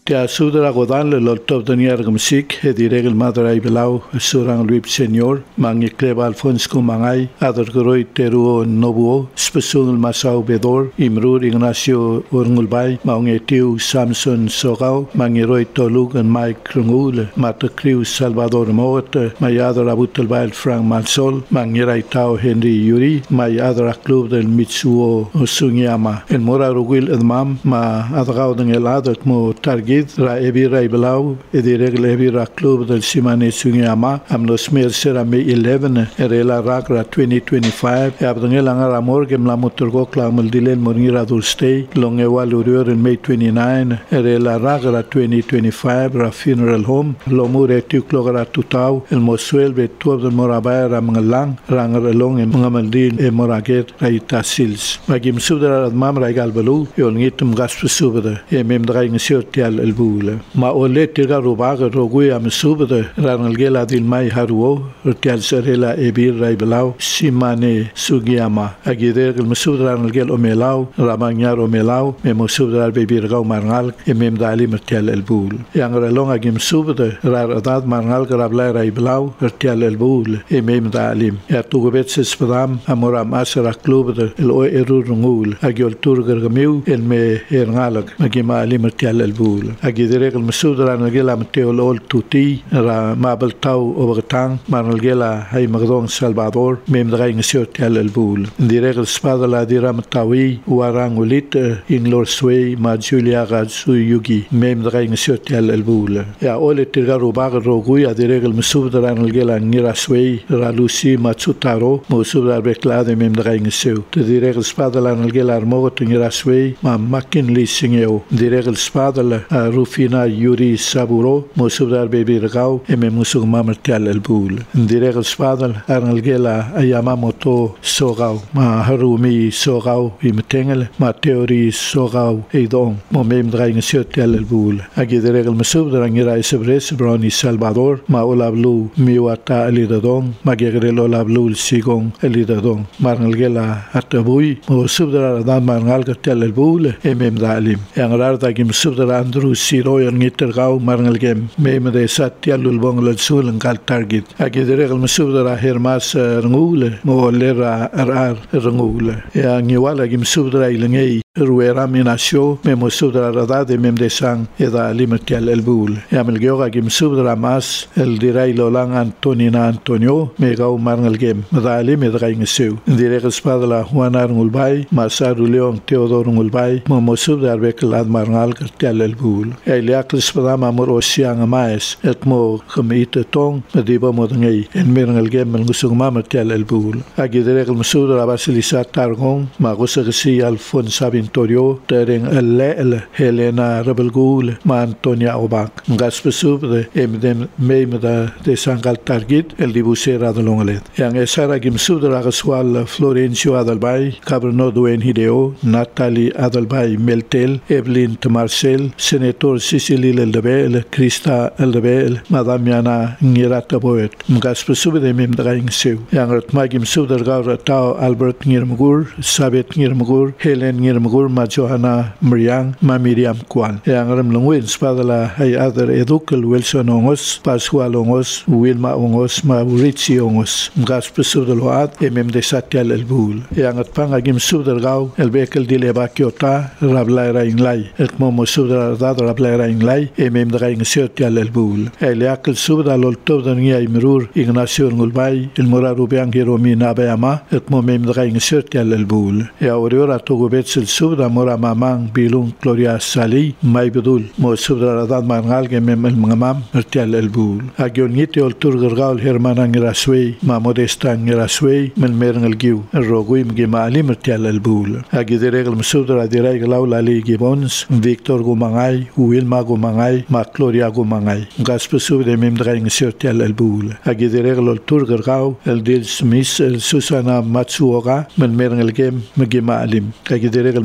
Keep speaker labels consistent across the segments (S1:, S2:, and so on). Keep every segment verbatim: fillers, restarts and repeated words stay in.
S1: Tia sudra godan le loltop daniar gamsik e diregel madrai belau surang luip senior mangi kleba alfons kumangai ador groi teruo nobuo spesungul masau bedor imrur Ignacio urngulbai maunge tiu Samson sogau mangi roi tolug en Mike krungul mata kriu Salvador Mot mayador abutel bail Frank Mansol mangi raitao Henry Yuri mayador club del Mitsuo Sunyama en mora rugil edmam ma adgau den eladak mo targi ra ebi ra iblau e diregle ebi ra club del Simane Sunyama am los mer sera me eleven erela ragra twenty twenty-five e abdengela ngara morgem la motorgo klamal dilen morngira dul stay long e walurior in May twenty-nine erela ragra twenty twenty-five ra funeral home lo mure tu klogra tutau el mosuel be tuab del morabaya ra mangalang rangar long e mangamaldin e moraget ra itasils magim subdara mam ra igal balu yon ngitum gasp subda e mem dra ngsiot tial البولة ما أولت تلقى رباق الرقوية من سوبة ران الجيل هذه الماء هرو رتيال سريلا إبير راي بلاو سيماني سوغياما أجدير المسود ران الجيل أميلاو رامانيار أميلاو ممسود ران بيبير غاو مارنالك إمام دالي مرتيال البول يعني رلون أجيم سوبة ران أداد مارنالك رابلاي راي بلاو رتيال البول إمام دالي يأتوغ بيت سسبدام أمورام أسرع كلوبة الأو إرو رنغول أجيول تورغر غميو المي إرنالك مجيما علي مرتيال البول أجدريك المسود ران الجيلا متيول أول توتي را مابل تاو أوبغتان مان الجيلا هاي مغدون سلفادور ميم دغاي نسيو تيال البول ديريك السبادة لا ديرا متاوي واران وليت إن لور سوي ما جوليا غاد سو يوغي ميم دغاي نسيو تيال البول يا أول تلغا روباغ الروغوي أديريك المسود ران الجيلا نيرا سوي را لوسي ما تسوتارو موسود ران بكلاد ميم دغاي نسيو تديريك السبادة ران الجيلا رموغت نيرا سوي ما ماكين لي سينيو ديريك السبادة روفينا يوري سابورو موسودار بيبي رغاو ام موسو مامر تيال البول ديريغ السبادل ارنلجيلا اياما موتو سوغاو ما هرومي سوغاو يمتنگل ما تيوري سوغاو ايدون مو ميم دراين سيو تيال البول اجي ديريغ المسودار انيرا سبريس بروني سلفادور ما اولابلو ميواتا اليدادون ما جيغريل اولابلو السيغون اليدادون مارنلجيلا اتبوي موسودار دان مارنالك تيال البول ام داليم يانغرار داكي مسودار اندرو سيرو ينجتر غاو مارنلجيم ميم دي ساتيا لولبون للسول انقال تارجت اجدريغ المسود را هيرماس رنغول موليرا ارار رنغول يا نيوالا جيم سود را يلنجي رويرا ميناسيو ميم سود را رداد ميم دي سان اذا ليمتيال البول يا ملجيوغا جيم سود را ماس الديراي لولان انتونينا انتونيو ميغاو مارنلجيم مدالي مدغاي نسيو ديريغ سبادلا هوانا رنغولباي ماسارو ليون تيودور رنغولباي مو سود را بكلاد مارنال كرتيال البول ايلياك السبدام امور اوسيان مايس اتمو خميت تون مديبا مودنجي ان ميرنلجيم من غسوغما مرتيال البول اجدريغ المسود را باسليسا تارغون ما غسغسي الفون سابين توريو ترين الليل هيلينا ربلغول ما أنطونيا أوباك مغاس بسوب ده إمدم ميم ده ده سانغال تارجيت الديبوسيرا ده لونغلت يعني إسارة جمسود راغسوال فلورينسيو أدلباي كابرنو دوين هيديو ناتالي أدلباي ميلتيل إبلين تمارسيل سيناتور سيسيلي للدبيل كريستا الدبيل مدام يانا نيراتا بويت مغاس بسوب ده ميم دغاين سيو يعني رتما جمسود رغاو تاو ألبرت نيرمغور سابت نيرمغور هيلين نيرمغور ما جوهانا مريان ما ميريام كوان يعني رملنوين سبادلا هاي أدر إدوكل ويلسون أونغوس باسوال أونغوس ويلما أونغوس ما وريتسي أونغوس مغاس بسوب دلوات إمم دي ساتيال البول يعني تبانغا جمسود رغاو البيكل دي لبا كيوتا رابلاي راين لاي اتمو مسود رداد رابلاي راين لاي إمم دغاين سيوتيال البول إلياكل سوب دا لولتوب دنيا يمرور إغناسيو نغلباي المرارو بيان هيرومي نابياما اتمو ميم دغاين سيوتيال البول يا أوريورا توغو بيتسل سوب دا مورا مامان بيلون كلوريا سالي ماي بدول مو سوب دا رداد مانغال جميم المغمام مرتيال البول أجيون نيتي والتور غرغاول هيرمانا نغراسوي ما موديستا نغراسوي من ميرن الجيو الروغوي مجمالي مرتيال البول أجي ديريغ المسود دا ديراي غلاو لالي جيبونز فيكتور غومانغاي ويلما غومانغاي ما كلوريا غومانغاي غاس بسوب دا ميم دغاين سيرتيال البول أجي ديريغ والتور غرغاو الديل سميس السوسانا ماتسوغا من ميرن الجيم مجمالي أجي ديريغ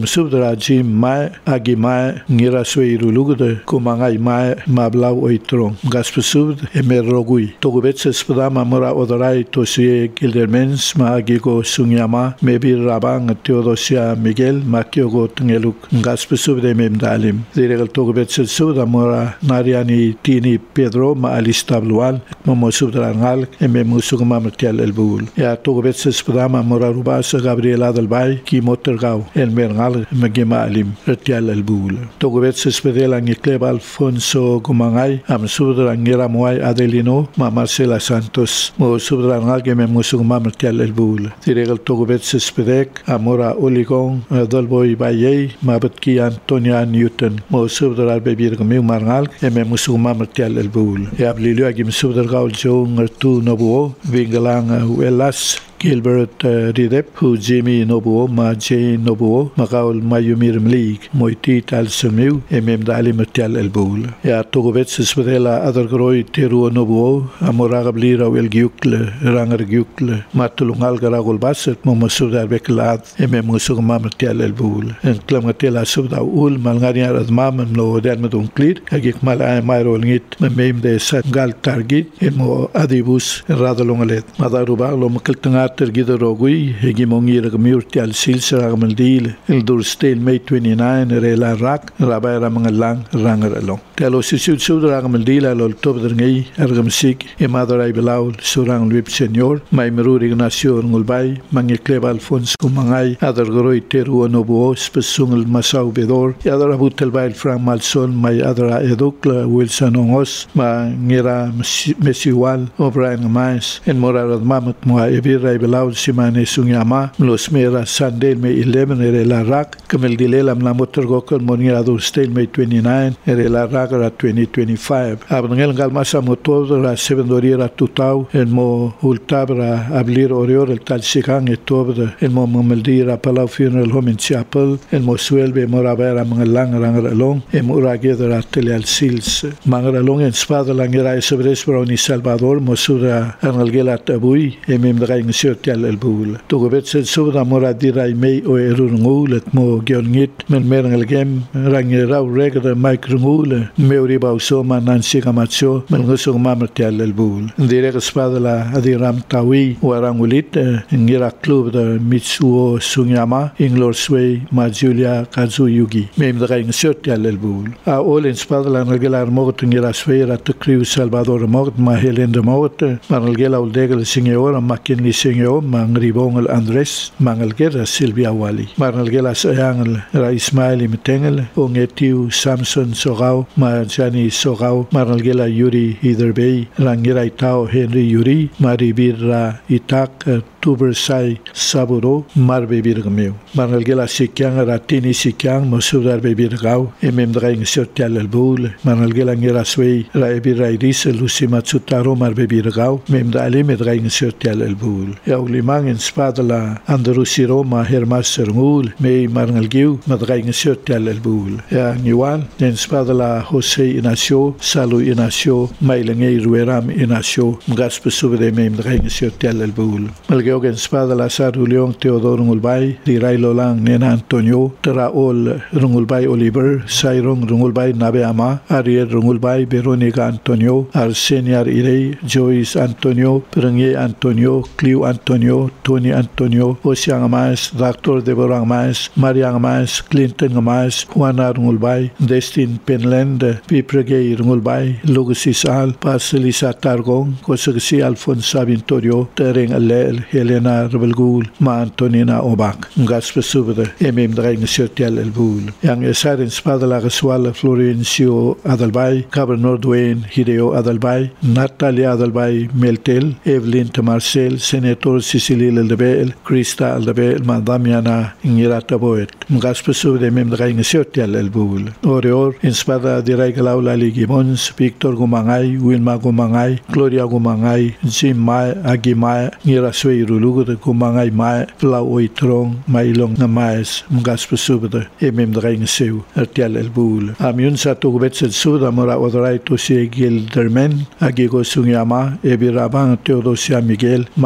S1: musubdra Jim mai agi mai ngira sweiru lugude kumangai mai mablau oitron gaspesubd emerrogui togubetse spadama mora odorai tosie gildermens ma agigo sungyama mebi rabang Teodosia Miguel makiogo tengeluk gaspesubd ememdalim diregal togubetse subda mora nariani tini Pedro ma alistablual momosubdra ngal ememusugma matial elbul ya togubetse spadama mora rubasa Gabriel Adelbay ki motorgau el merngal magima alim retial elbul togubetse spedela ngikleba Alfonso Gumangai am subdra ngira moai Adelino ma Marcela Santos mo subdra ngal que memusugma matial elbul diregal togubetse spedek amora Oligon Dolboy Baye ma batki Antonia Newton mo subdra bebir gmi marngal e memusugma matial elbul e ablilu agim subdra gaul jo ngertu nobuo vingalang welas Gilbert uh, Ridep, who Jimmy Nobuo, ma Jane Nobuo, Makaul Mayumir Mlig, Moiti Tal Semiu, Emem Dali Matial Elbul. Ya Togobets Svedela Adargroi Teru Nobuo, Amoragablira Wel Gyukle, Ranger Gyukle, Matulungal Garagul Basset, Momasudar Beklad, Emem Musugma Matial Elbul. En Clamatela Subda Ul, Malgaria Admam, no Dermadun Clear, Agik Malay Mairo Ngit, Mem de Satgal Targit, Emo Adibus, Radalongalet, Madaruba, Lomkeltanga. Tergido rogui hegemongi ragmiurti al silsra gamaldil el durstel May twenty-nine rela rak rabaira mangalang rangaralong telo sisud sudra gamaldil al top derngi argamsik emadorai belau surang luip senior mai meru Ignacio ngulbai mangikleba Alfonso Gumangai adargoroi teru onobuo spesungel masau bedor yadara butel bail frank malson mai adara edukla Wilson ongos ma ngira mesiwal O'Brien mais en morarad mamat moa ebira belau simane sungyama los mera sandel me eleven ere la rak kemel dilela la motor gokon monia dur stel me twenty-nine ere la rak ra twenty twenty-five abngel gal masa motor ra seven doriera tutau en mo ultabra ablir orior el tal sikang etobra en mo momeldira palau funeral home in chapel en mo suelbe morabera mangalang rangralong en moragedra tele al sils mangralong en spada langera sobres broni Salvador mosura analgela tabui emem draing tial elbul togobetse subda mora dirai mei o erungul mo gyongit men merngel gem rangera regda microngul meuri bauso manansi kamacho men ngosong mamatial elbul direk spada la adiram tawi warangulit ngira club de mitsuo sungyama inglor sway ma Julia Kazuyugi mem draing tial elbul a all in spada la regular mort ngira sway rat kriu Salvador mort ma Helen de mort margela uldegel singeora makinli Senyor Mangribong Andres Mangalgera Silvia Wali Mangalgela Sayangel Ra Ismaili Metengel Ongetiu Samson Sogao Marjani Sogao Mangalgela Yuri Hiderbey Rangira Itao Henry Yuri Maribira Itak Tubersai Saburo Marbe Birgameu Mangalgela Sikyang Ratini Sikyang Mosudar Bebirgau Emem Draing Sotial Elbul Mangalgela Ngira Sway Ra Ebira Iris Lucima Tsutaro Marbe Birgau Mem Dali Medraing Sotial Elbul ya ulimang in spadala Andalusi Roma hermas serngul mei marngalgiu madraing sotial elbul ya niwan in spadala Jose Inacio Salu Inacio mailengei rueram Inacio mgas pesubde mei madraing sotial elbul malgeo in spadala Saru Leong Teodoro ngulbai dirai lolang nena Antonio Traol rungulbai Oliver Sairong rungulbai Nabeama Ariel rungulbai Veronica Antonio Arseniar Irei Joyce Antonio Prengie Antonio Clio Antonio, Tony Antonio, Osiang Mais, Doctor Deborah Mais, Mariang Mais, Clinton Mais, Juana Rungulbai, Destin Penland, Pipregei Rungulbai, Lugusis Al, Paselisa Targong, Kosagsi Alfonso Vintorio, Tereng Alel, Helena Rebelgul, Ma Antonina Obak, Gaspesubde, Emem Draing Sotial Elbul. Yang Esar in Spadala Gaswala Florencio Adalbai, Cabernor Dwayne Hideo Adalbai, Natalia Adalbai Meltel, Evelyn Marcel, Senator Cecilia Aldebel, Krista Aldebel, Madamiana Ingirata Boet, Mgaspesu de Mem Draing Sotial Elbul. Oreor, in Spada Dirai Galaula Ligimons, Victor Gumangai, Wilma Gumangai, Gloria Gumangai, Jim Mai, Agimai, Nirasway Rulugu de Gumangai Mai, Flau Oitrong, Mailong Namais, Mgaspesu de Emem Draing Seu, Ertial Elbul. Amiun Satugubets el Suda Mora Odrai Tosi Gildermen, Agigo Sungyama, Ebirabang Teodosia Miguel, Makiogo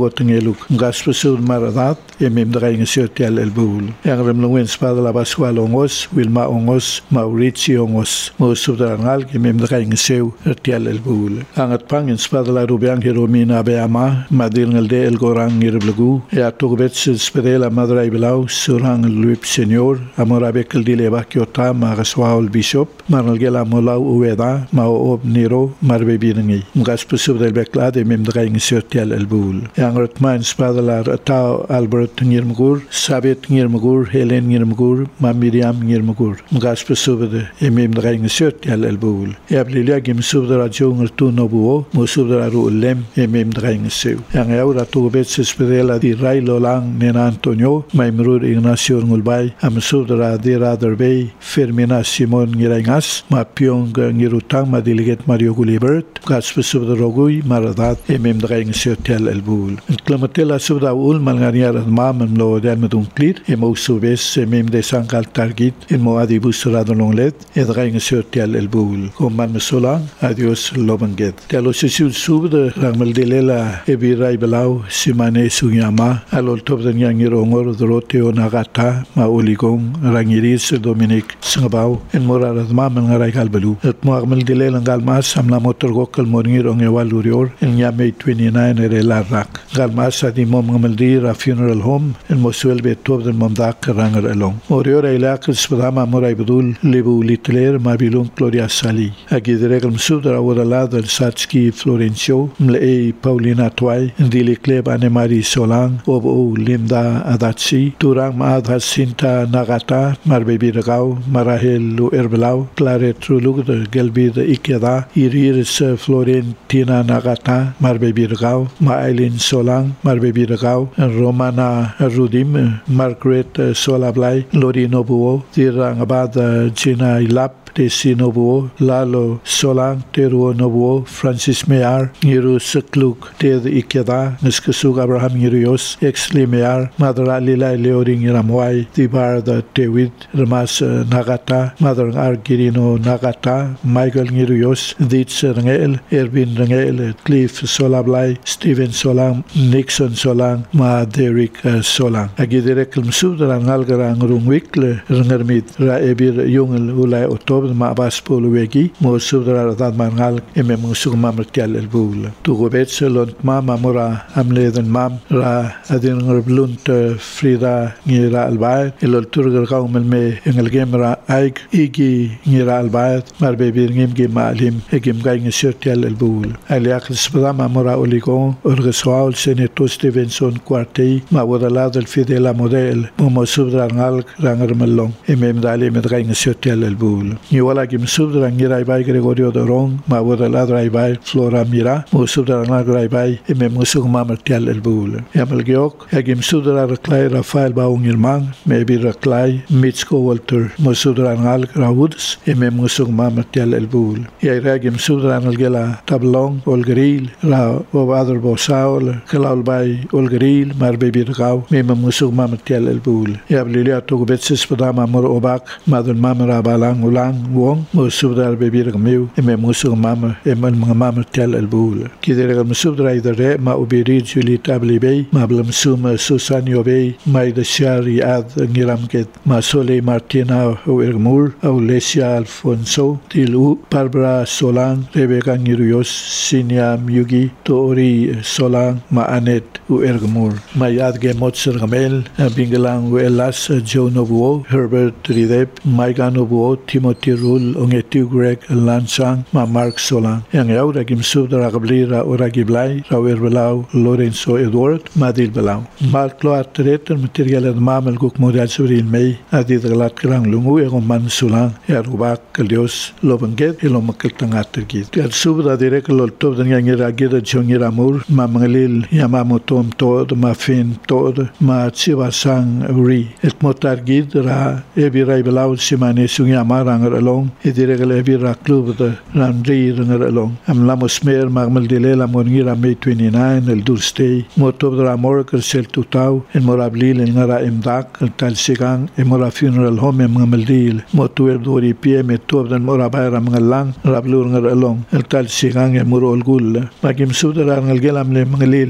S1: tengeluk gaspesul maradat e mem drai ngesio tial el bul yang rem lungwen spada la baswal ongos Wilma ongos Mauricio ongos mo subdarangal ke mem drai ngesio tial el bul angat pang in spada la rubiang hiromina beama madil ngelde el gorang ngirblugu e atogobet spedela madrai belau surang luip senior amora bekel dile bakiota magaswaul bishop marnal gela molau ueda ma ob niro marbe bingi gaspesul del beklade mem drai ngesio tial el bul yang rotman spada la ta Albert Ngirmugur, Sabet Ngirmugur, Helen Ngirmugur, ma Miriam Ngirmugur. Mgas pesubede emem draing sut yal elbul. Yablilia gim subda radio ngertu nobuo, mo subda ru lem emem draing seu. Yang aura tu bet spedela di Rai Lolang Nena Antonio, Maimrur Ignacio Ngulbay, am subda di Raderbay, Fermina Simon Ngirangas, ma Pyong Ngirutang ma delegate Mario Gulibert, gas pesubda rogui maradat emem draing sut yal elbul. Klamatela subda ul malngani mam lo dan medun clit e mo subes e mem de sankal target en mo adibus radon let e draing sotial el bul com man sola adios lobanget telo sisul sub de ramel de lela e birai belau simane sunyama alol top de nyangiro ngor drote onagata ma oligong rangiris Dominic sngabau en morarad mam ngarai kalbelu et mo ramel de lela ngal mas amla motor gokal morngiro ngewalurior en nyame twenty-nine e la rak gal mas adi mom ngamel di funeral home in Mosul be top den mamdak ranger along orior ilaq spadama moray budul lebu litler mabilon Gloria Sali agidregel msudra wala del Satski Florencio mle Paulina Twai ndili kleb anemari Solang ob o Linda Adatsi turang maadha Sinta Nagata marbebi ragau marahel lu erbelau claret trulug de gelbi de ikeda iris Florentina Nagata marbebi ragau ma Eileen Solang marbebi ragau Romana Rudim, Margaret Solablay, Lori Nobuo, Tirangabad Gina Ilap, Desi Nobuo, Lalo Solang, Teruo Nobuo, Francis Mear, Niru Sekluk, Ted Ikeda, Neskasug Abraham Nirios, Exli Mear, Madra Lila Leoring Ramway, Tibar the Tewid, Ramas Nagata, Mother Argirino Nagata, Michael Nirios, Ditz Rangel, Erwin Rangel, Cliff Solablay, Stephen Solang, Nixon Solang, Ma Derek Solang. Agidirek Msudra Nalgarang Rungwikle, Rangermit, Ra Ebir Jungel Ulay Otob, Ma Baspol Wegi, Mo Sudra Radmangal, Emem Sugmamertial El Bul. Tu Gobets Lont Mama Mora, Amleden Mam, Ra Adin Blunt Frida Nira Albayt, El Turger Gaumel Me, Engel Gemra Aig, Igi Nira Albayt, Marbebir Ngimgi Malim, Egim Gang Sirtial El Bul. Aliak Spadama Mora Oligon, Urgeswaul Seneto Stevenson Quartei, Ma Wadala del Fidela Model, Momo Subdra Ngalk, Ranger Melong, Emem Dali med Gang Sirtial El Bul. Niwala Gim Subdra Ngirai Bay Gregorio de Rong, Ma Wadala Draibai, Flora Mira, Mo Subdra Ngalk Bay, Emem Musuk Mamertial El Bul. Yamel Geok, Egim Subdra Raklai Rafael Baung Irmang, Maybe Raklai, Mitsko Walter, Mo Subdra Ngalk Rawuds, Emem Musuk Mamertial El Bul. Yairagim Subdra Nalgela Tablong, Olgril, Ra Obadr Bosaul, Kalaul Bay, Olgril, Marbebi Rgau, Mema Musuk Mamertial El Bul. Yablilia Togubetsis Padama Mor Obak, Madun Mamara Balang Ulang Wong, Mo Subdra Bebi Rgmiu, Emem Musuk Mamma, Eman Mamertial El Bul. Kideragam Subdra Idare, Ma Ubiri Juli Tabli Bay, Ma Blamsum Susan Yobey, Ma Idashari Ad Ngiramket, Ma Sole Martina Uermur, Aulesia Alfonso, Tilu, Barbara Solang, Rebecca Ngirios, Sinia Myugi, Tori Solang, Ma Anet Uermur, Ma Yadge Motzer Gamel, Bingalang Uelas, Joe Nobuo, Herbert Ridep, Maiga Nobuo, Timothy Rul, Ongetiu Greg Lansang, Ma Mark Solang, Yang Yaura Gim Subdra Gablira Uragiblai, Rauer Belau, Lorenzo Edward, Madil Belau. Mark Loat Retter, Material and Mamel Guk Morial Surin May, Adid Galat Krang Lungu, Egon Man Sulang, Yarubak, Kalios, Lobanget, Elomakal Tangatergit. Yad Subda Direk Loltob, the Yangira Gira Jongiramur, Mamangalil, Yamamotom Tod, Mafin Tod, Ma Chiva Sang Uri, Et Motargid, Ra, Ebirai Belau, Simane Sunyamarang along, Ediregal Ebira Club, the Ramri Ranger along. Am Lamosmer, Magmal Dilela Mongira May twenty-nine, El Durstay, Motob Ramorker Sel Tutau, and Morablil and Nara Mdak, El Talsigang, and Mora Funeral Home and Mamaldil, Motuer Dori P M, Tob and Morabayra Mangalang, Rablur along, El Talsigang and Murol Gul, Magim Sudra Angelam Le Mangalil,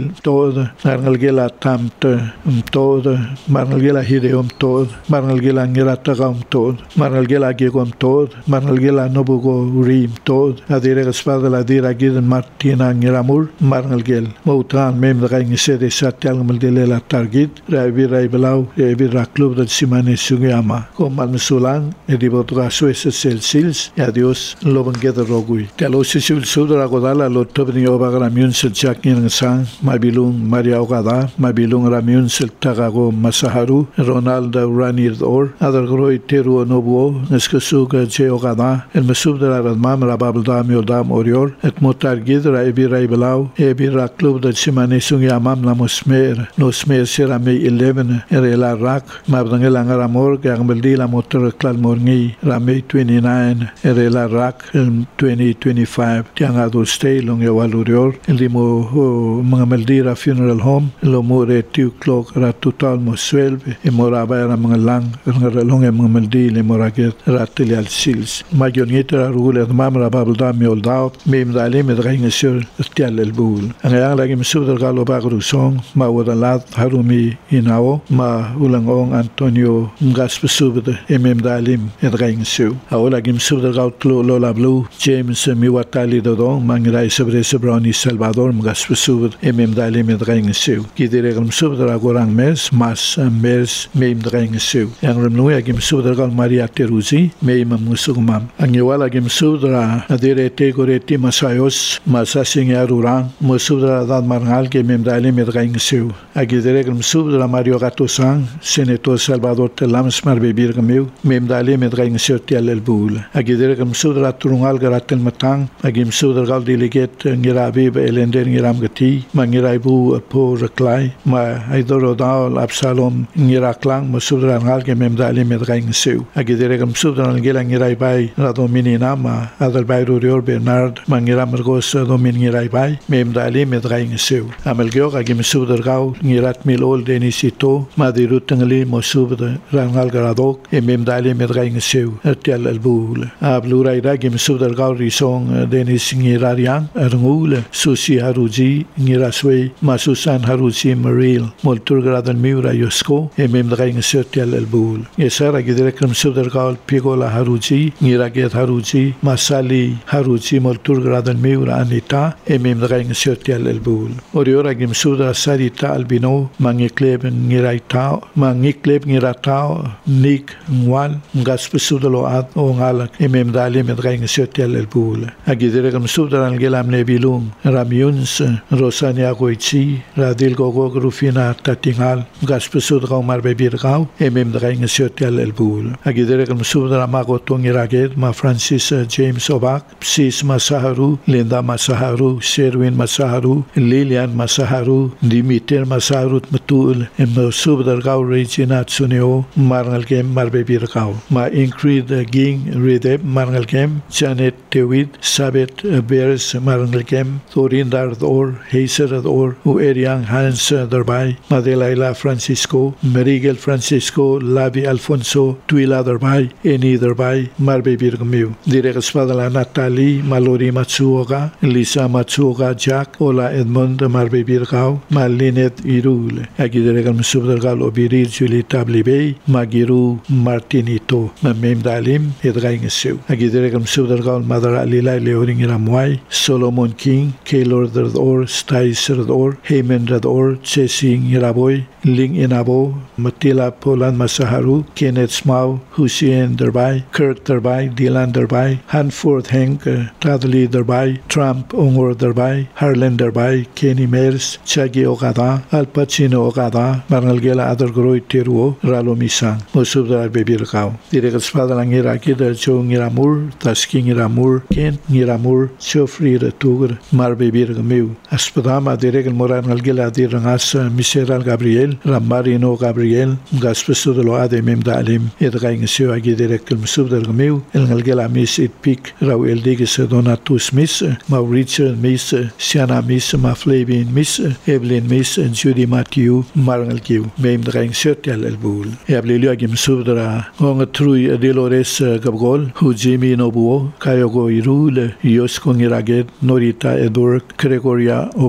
S1: Gil todo, Marnal Gil atamt um todo, Marnal Gil hide um todo, Marnal Gil angirataga um todo, Marnal Gil agego um todo, Marnal Gil nobugo rim todo, adire espada la dira gid Martina angiramur, Marnal Gil, Moutan mem da gain sede satel maldele la targit, Ravi Rai Belau, Ravi Ra Club de Simane Sugiyama, com Malmusulan, Edibotra Suessa Sils, e adios Lobangeda Rogui. Talosi Sil Sudra Godala, Lotobni Obagamion Sel Jakin Sang, Mabilung Maria Ogada, Mabilung Ramion Sel Tagago Masaharu, Ronaldo Ranir Or, Adargroi Teru Nobuo, Neskasuga Je Ogada, El Mesubra Radmam Rababda Miodam Orior, et Motar Gidra Ebi Rai Belau, Ebi Ra Club de Simane Sugiyamam Lamosmer, Nosmer Serame eleven, Erela Rak, Mabdangel Angaramor, Gambeldi La Motor Klal Morngi, Rame twenty-nine, Erela Rak, twenty twenty-five, Tiangado Stay, Long Yawalurior, Limo Mangameldira Funeral Home, Lomore two o'clock, Ratutal Moswelve, e Moraba era Mangalang, Rangaralong e Mangameldi, Le Moraget, Ratelial Sils. Magionita Rule, Mamra Babda Mioldao, Mim Dali, Medrangesur, Tial El Bull. Angayang lagi Msudar Galo Bagrusong, Mawadalat, Harumi Inao, Ma Ulangong Antonio Ngaspesubde, Emem Dalim, Edrangesu. Aola Gim Subdar Gautlo Lola Blue, James Miwatali Dodong, Mangirai Sabre Sabroni Salvador, Ngaspesubde, Emem Dalim Edrangesu. Gidiregam Subdar Agorang Mes, Mas Mes, Mem Drangesu. Yang Remnui Gim Subdar Gal Maria Teruzi, Mem Musugmam. Angiwala Gim Subdra, Adire Tegoreti Masayos, Masasing Yarurang, Musudra Dad Marnal, que Mem Dalim Edrangesu. Agidiregam Subdra Mario Gatosang, Senator Salvador Telams Marbebir Gamil, Mem Dalim Edrangesu Tial El Bull. Agidiregam Subdra Turungal Garatel Matang, Agim Subdra Gal Delegate Ngirabi Elender Ngiram Gati, Mangiraibu Po Reklai, Ma Aidoro Dal Absalom Ngiraklang, Musudra Ngal, que Mem Dalim Edrangesu. Agidiregam Subdra Ngila Ngiraibai, Radominina, Ma Adalbai Rurior Bernard, Mangiram Ergos Domin Ngiraibai, Mem Dalim Edrangesu. Amelgeog Agim Subdra Gal, Ngirat Milol Denisito, Madirut Tangli Mosubda, Rangal Garadok, e Mem Dalim Edrangesu, Tial El Bull. Ablurai Gim Subdar Gal Risong, Denis Ngirariang, Erngul, Susi Haruji, Ngiraswe, Masusan Haruji Maril, Moltur Gradan Miura Yosko, e Mem Edrangesu Tial El Bull. Yesara Giderekam Subdar Gal Pigola Haruji, Ngiraget Haruji, Masali Haruji, Moltur Gradan Miura Anita, e Mem Edrangesu Tial El Bull. Oriora Gim Subdar Sarita Albino, Mangikleb Ngiraitao, Mangikleb Ngiratao, Nik Ngwal, Ngaspesudalo Ad, o Ngalak, e Mem Dalim Edrangesu Tial El Bull. Agidiregam Subdar Angelam Nebilung, Ramiuns, Rosania Goichi, Radil Gogog Rufina Tatingal, Ngaspesudra Marbebirgau, e Mem Edrangesu Tial El Bull. Agidiregam Subdar Amagotung Iraget, Ma Francis James Obak, Psis Masaharu, Linda Masaharu, Sherwin Masaharu, Lilian Masaharu, Dimiter Masaharut Matul, e Subdar Gau Regina Tsuneo, Marnal Gem Marbebirgau. Ma Ingrid Ging Redeb Marnal Gem, Janet Tewid, Sabet Beres Marnal Gem, Thorindar Or, Heiser Or, U Eriang Hans Darbai, Madelaila Francisco, Marigel Francisco, Lavi Alfonso, Tuila Darbai, Eni Darbai, Marbebirgamiu. Diregaspadala Natali, Malori Matsuoga, Lisa Matsuoga Jack, Ola Edmond Marbebirgau, Malinet Irul, Agideregam Subdargal Obirir Julie Tablibei, Magiru Martinito, Mem Dalim, Edrangesu. Agideregam Subdargal Madara Lila Leoring Ramwai, Solomon King, Kaylor Or, Staiser Or, Heyman Or, Chesing Raboy, Ling Inabo, Matila Polan Masaharu, Kenneth Smau, Hussein Derbai, Kirk Derbai, Dylan Derbai, Hanford Henk, Tadley Derbai, Trump Ongor Derbai, Harlan Derbai, Kenny Mers, Chagi Ogada, Al Pacino Ogada, Marnalgela Adargroi Teruo, Ralo Misang, Mosubdar Bebirgau. Diregaspada lang Iraki der Jo Ngiramur, Taski Ngiramur, Ken Ngiramur, Chofri Retugur, Marbebirgamiu. Aspadama Diregal Moranalgela Dirangas, Miseral Gabriel, Ramarino Gabriel, Gaspesudalo Ade Mem Dalim, Edrangesu Agiderekal Musubdargamiu, El Ngalgela Miss It Pik, Rauel Digis Donatus Miss, Mauricio Miss, Siana Miss, Maflavin Miss, Evelyn Miss, Judy Matthew, Marangalkiu, Mem Drangesu Tial El Bull. Eablilio Agim Subdra, Onga Trui Delores Gabgol, Hujimi Nobuo, Kayogo Irul, Yosko Ngiraget, Norita Edor, Gregoria Obogel,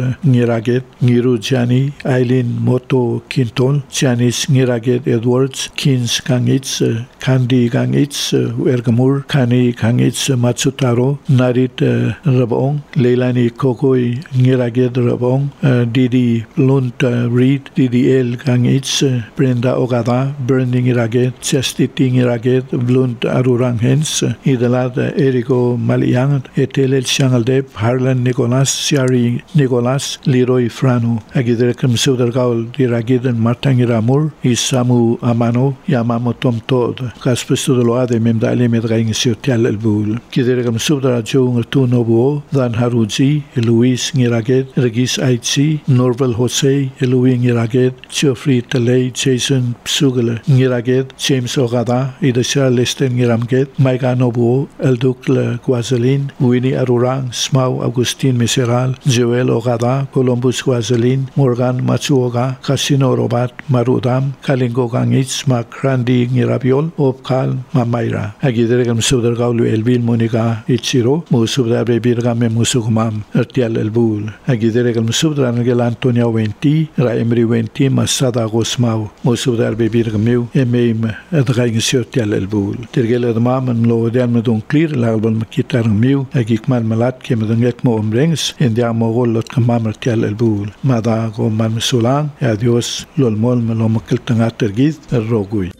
S1: Ngiraget, Ngiru Jani, Eileen Moto Quinton, Janice Ngiraget Edwards, Kins Kangits, Kandi Kangits, Ergamur, Kani Kangits Matsutaro, Narit Rabong, Leilani Kokoi Ngiraget Rabong, Didi Lunt Reed, Didi El Kangits, Brenda Ogada, Bernie Ngiraget, Chastity Ngiraget, Blunt Arurang Hens, Idalat Eriko Maliang, Etelel Shangaldev, Harlan Nicolas, Shari Nicolas, Leroy Franu, Agidrekam Sudargaul, Diragidan Martangiramur, Isamu Amano, Yamamo Tom Todd, Caspestuloa de Memdali Medraing Siotel El Bull, Kidrekam Sudra Jung Tunobo, Dan Haruji, Luis Ngiraget, Regis Aitzi, Norval Jose, Louis Ngiraget, Geoffrey Talay, Jason Psugale, Ngiraget, James Ogada, Idasha Lester Ngiramget, Maika Nobuo, Eldukle Guazalin, Winnie Arurang, Smau Agustin Meseral, Joel Ogada, Columbus Guazalin, Morgan Matsuoga, Casino Robat, Marudam, Kalingo Gangits, Makrandi Ngirabiol, Opkal, Mamaira. Agidregam Sudargaulu Elvil Monica Ichiro, Musubda Bebirgame Musukumam, Ertial Elbul. Agidregam Subdran Gel Antonia Wenti, Raemri Wenti, Masada Gosmau, Musubda Bebirgameu, Emeim, Edraing Siotial Elbul. Tergel Edmam and Lo Delmedon Clear, Lalbal Makitar Mew, Agikman Malat, Kemedangek Mo Ombrings, and Yamogol Lot Kamam Ertial Elbul. Mada Go Man Sulang, Adios, Lolmol Melomakiltangatergith, Rogui.